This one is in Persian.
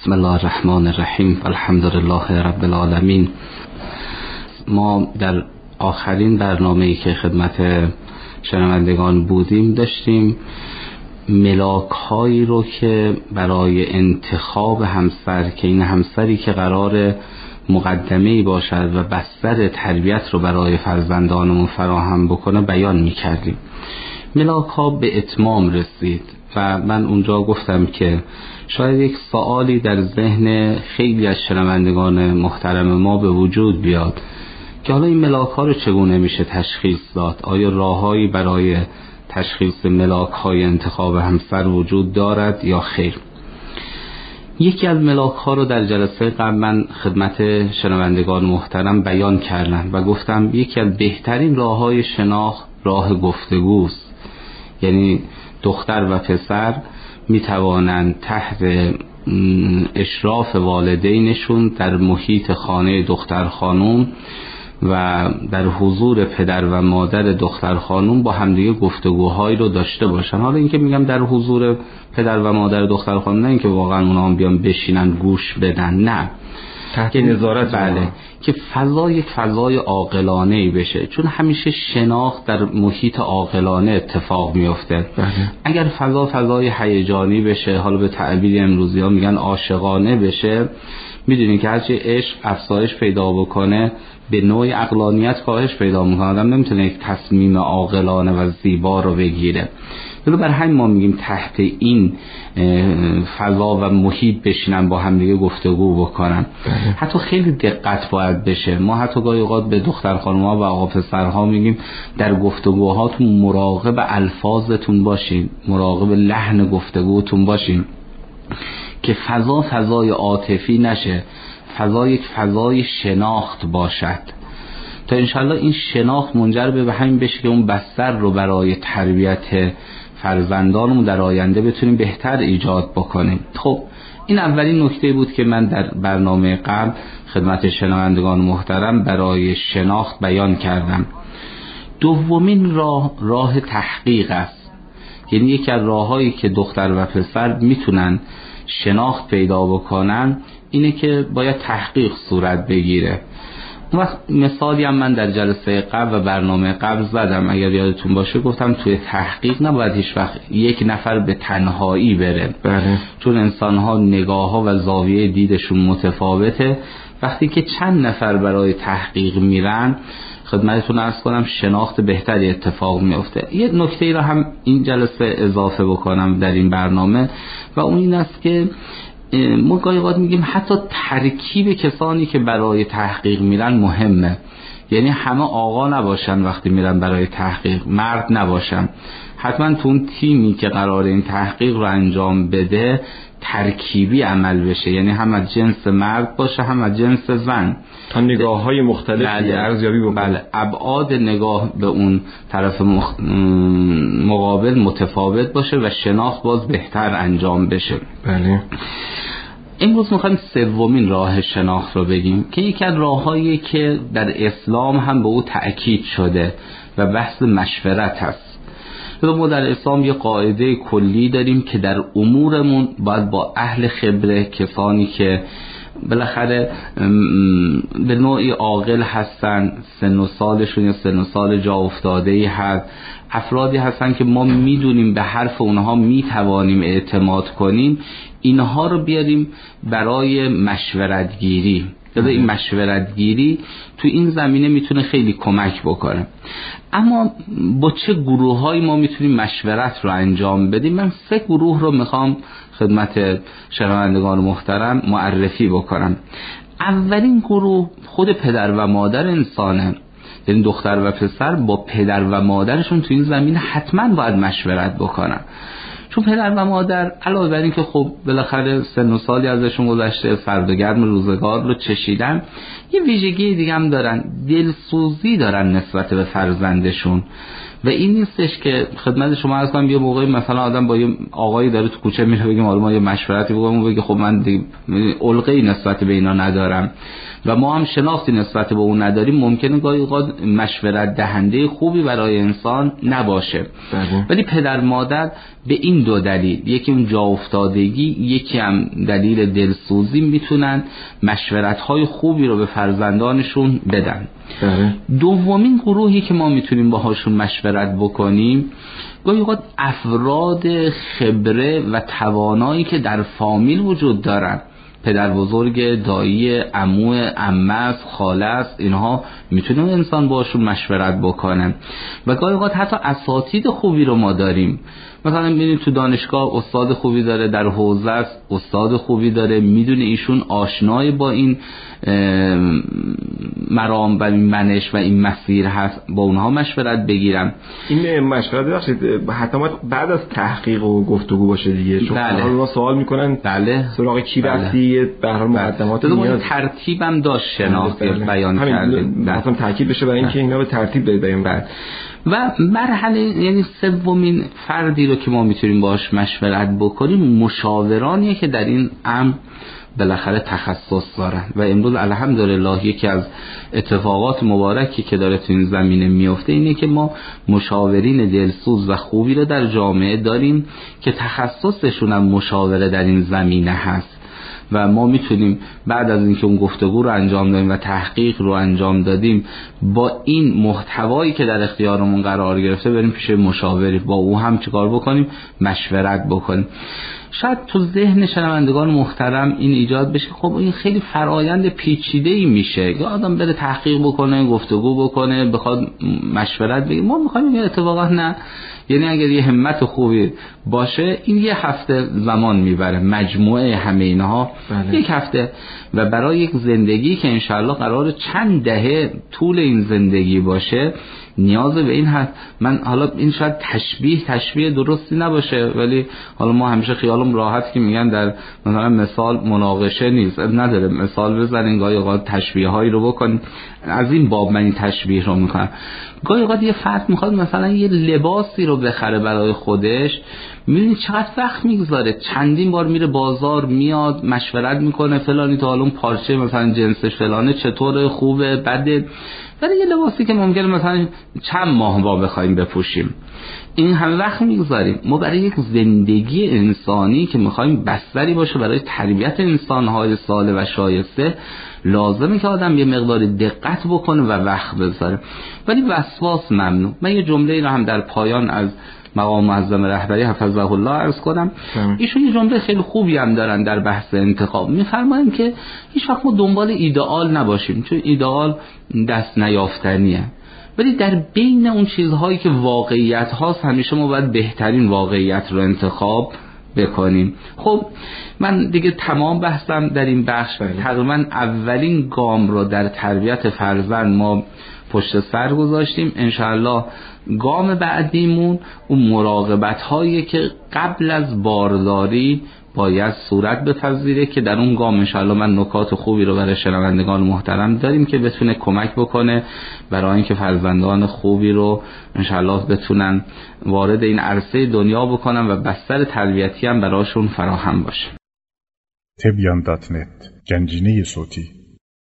بسم الله الرحمن الرحیم الحمدلله رب العالمین. ما در آخرین برنامه‌ای که خدمت شنوندگان بودیم داشتیم ملاک‌هایی رو که برای انتخاب همسر، که این همسری که قرار مقدمه‌ای باشد و بستر تربیت رو برای فرزندانمون فراهم بکنه بیان می‌کردیم. ملاک‌ها به اتمام رسید و من اونجا گفتم که شاید یک سوالی در ذهن خیلی از شنوندگان محترم ما به وجود بیاد که حالا این ملاک‌ها رو چگونه میشه تشخیص داد؟ آیا راههایی برای تشخیص ملاک‌های انتخاب همسر وجود دارد یا خیر؟ یکی از ملاک‌ها رو در جلسه قبل من خدمت شنوندگان محترم بیان کردم و گفتم یکی از بهترین راه‌های شناخت راه گفتگوست. یعنی دختر و پسر می توانند تحت اشراف والدینشون در محیط خانه دختر خانوم و در حضور پدر و مادر دختر خانوم با همدیگه گفتگوهایی رو داشته باشن. حالا اینکه میگم در حضور پدر و مادر دختر خانوم، نه اینکه واقعا اونا هم بیان بشینن گوش بدن، نه، تحت نظارت، بله، که یک فضای عاقلانه‌ای بشه، چون همیشه شناخت در محیط عاقلانه اتفاق میفته. اگر فضای هیجانی بشه، حالا به تعبیر امروزی ها میگن عاشقانه بشه، میدونین که هرچی عشق افزایش پیدا بکنه به نوعی عقلانیت کاهش پیدا میکنه. آدم نمیتونه یک تصمیم عاقلانه و زیبا رو بگیره. برای همین ما میگیم تحت این فضا و محیط بشینن با هم دیگه گفتگو بکنن. حتی خیلی دقت باید بشه. ما حتی گاهی اوقات به دختر خانم‌ها و آقا پسرها میگیم در گفتگوهاتون مراقب الفاظتون باشین، مراقب لحن گفتگوتون باشین که فضای عاطفی نشه، یک فضای شناخت باشد، تا انشالله این شناخت منجر به همین بشه که اون بستر رو برای تربیت فرزندانمون در آینده بتونیم بهتر ایجاد بکنیم. خب این اولین نکته بود که من در برنامه قبل خدمت شنوندگان محترم برای شناخت بیان کردم. دومین راه تحقیق است. یعنی یکی از راههایی که دختر و پسر میتونن شناخت پیدا بکنن اینه که باید تحقیق صورت بگیره. اون وقت مثالی هم من در جلسه قبل و برنامه قبل زدم، اگر یادتون باشه گفتم توی تحقیق نباید هیچ وقت یک نفر به تنهایی بره. چون انسان‌ها نگاه‌ها و زاویه دیدشون متفاوته. وقتی که چند نفر برای تحقیق میرن، خدمتتون عرض کنم شناخت بهتری اتفاق میفته. یه نکته را هم این جلسه اضافه بکنم در این برنامه و اون این است که ما گاهی اوقات میگیم حتی ترکیب کسانی که برای تحقیق میرن مهمه. یعنی همه آقا نباشن وقتی میرن برای تحقیق، مرد نباشن. حتما تو اون تیمی که قراره این تحقیق رو انجام بده ترکیبی عمل بشه، یعنی هم از جنس مرد باشه هم از جنس زن، تا نگاه‌های مختلفی ارزیابی بکنه. بله، ابعاد نگاه به اون طرف مقابل متفاوت باشه و شناخت باز بهتر انجام بشه. بله. امروز میخوایم سومین راه شناخت رو بگیم که یکی از راه‌هایی که در اسلام هم به او تأکید شده و بحث مشورت هست. ما در اسلام یه قاعده کلی داریم که در امورمون باید با اهل خبره، کسانی که بالاخره به نوعی عاقل هستن، سن و سالشون یا سن و سال جا افتاده‌ای هست، افرادی هستن که ما میدونیم به حرف اونها میتوانیم اعتماد کنیم، اینها رو بیاریم برای مشورتگیری. این مشورتگیری تو این زمینه میتونه خیلی کمک بکنه. اما با چه گروه‌هایی ما میتونیم مشورت رو انجام بدیم؟ من 3 گروه رو میخوام خدمت شنوندگان محترم معرفی بکنم. اولین گروه خود پدر و مادر انسانه. یعنی دختر و پسر با پدر و مادرشون تو این زمینه حتما باید مشورت بکنن. چون پدر و مادر علاوه بر این که خب بالاخره سن و سالی ازشون گذشته، سرد و گرم روزگار رو چشیدن، یه ویژگی دیگه هم دارن، دلسوزی دارن نسبت به فرزندشون و این نیستش که خدمت شما عرض کنم یه موقعی مثلا آدم با یه آقایی داره تو کوچه میره بگیم حالا ما یه مشورتی بکنیم، بگه خب من علقه‌ای نسبت به اینا ندارم و ما هم شناختی نسبت به اون نداریم، ممکنه گاهی اوقات مشورت دهنده خوبی برای انسان نباشه. ولی پدر مادر به این دو دلیل، یکی اون جا افتادگی، یکی هم دلیل دلسوزی، میتونن مشورت‌های خوبی رو به فرزندانشون بدن. دومین گروهی که ما میتونیم باهاشون مشورت بکنیم گاهی اوقات افراد خبره و توانایی که در فامیل وجود دارن، پدر بزرگ، دایی، عمو، عمه است، خاله است، اینها میتونه انسان باشون مشورت بکنه. و گاهی اوقات حتی اساتید خوبی رو ما داریم، مثلا میبینید تو دانشگاه استاد خوبی داره، در حوزه است استاد خوبی داره، میدونه ایشون آشنای با این مرام و این منش و این مسیر هست، با اونها مشورت بگیرم. این مشورت بخشید حتی بعد از تحقیق و گفتگو باشه دیگه، چون اونا سوال میکنن سراغ کی رفتی، به هر حال مقدمات نیاز ترتیبم داشت شناخت بیان کردیم، مثلا تاکید بشه برای اینکه اینا به ترتیب بیان کرد. و مرحله یعنی سومین فردی رو که ما میتونیم باهاش مشورت بکنیم مشاورانیه که در این امر بالاخره تخصص دارن. و امروز الحمدلله یکی از اتفاقات مبارکی که داره تو این زمینه میفته اینه که ما مشاورین دلسوز و خوبی رو در جامعه داریم که تخصصشون هم مشاوره در این زمینه هست و ما میتونیم بعد از اینکه اون گفتگو رو انجام دادیم و تحقیق رو انجام دادیم با این محتوایی که در اختیارمون قرار گرفته بریم پیش مشاوری، با او هم چیکار بکنیم؟ مشورت بکنیم. شاید تو ذهن شنوندگان محترم این ایجاد بشه خب این خیلی فرایند پیچیده‌ای میشه که آدم بره تحقیق بکنه، گفتگو بکنه، بخواد مشورت بگیره. ما میخوایم این اتفاقا نه، یعنی اگر یه همت خوبی باشه این یه هفته زمان میبره، مجموعه همه اینها یک هفته، و برای یک زندگی که انشالله قراره چند دهه طول این زندگی باشه نیاز به این هست. من حالا این شاید تشبیه درستی نباشه، ولی حالا ما همیشه خیالم راحت که میگن در مثلا مثال مناقشه نیست، نداره مثال بزنین، گاهی اوقات تشبیه هایی رو بکنین. از این باب من این تشبیه رو میکنم. گاهی اوقات یه فرد میخواد مثلا یه لباسی رو بخره برای خودش، میبینی چقدر وقت میگذاره، چندین بار میره بازار، میاد مشورت میکنه فلانی تا حالا پارچه مثلا جنسش فلانه چطوره، خوبه، بده، ولی یه لباسی که ممکنه مثلا چند ماه ما بخوایم بپوشیم این همه وقت میگذاریم. ما برای یک زندگی انسانی که میخوایم بستری باشه برای تربیت انسانهای صالح و شایسته لازمه که آدم یه مقدار دقت بکنه و وقت بذاره، ولی وسواس ممنوع. من یه جمله رو هم در پایان از مقام معظم رهبری حفظه الله عرض کنم. ایشون یه جمله خیلی خوبی هم دارن در بحث انتخاب، میفرمایند که هیچ وقت ما دنبال ایدئال نباشیم، چون ایدئال دست نیافتنیه، ولی در بین اون چیزهایی که واقعیت هاست همیشه ما باید بهترین واقعیت رو انتخاب بکنیم. خب من دیگه تمام بحثم در این بخش. تقریبا اولین گام رو در تربیت فرزند ما پشت سر گذاشتیم. انشاءالله گام بعدیمون اون مراقبت هایی که قبل از بارداری باید صورت بپذیره که در اون گام انشاءالله من نکات خوبی رو برای شنوندگان محترم داریم که بتونه کمک بکنه برای اینکه فرزندان خوبی رو انشاءالله بتونن وارد این عرصه دنیا بکنن و بستر تربیتی هم براشون فراهم باشه. تبیان.net گنجینه صوتی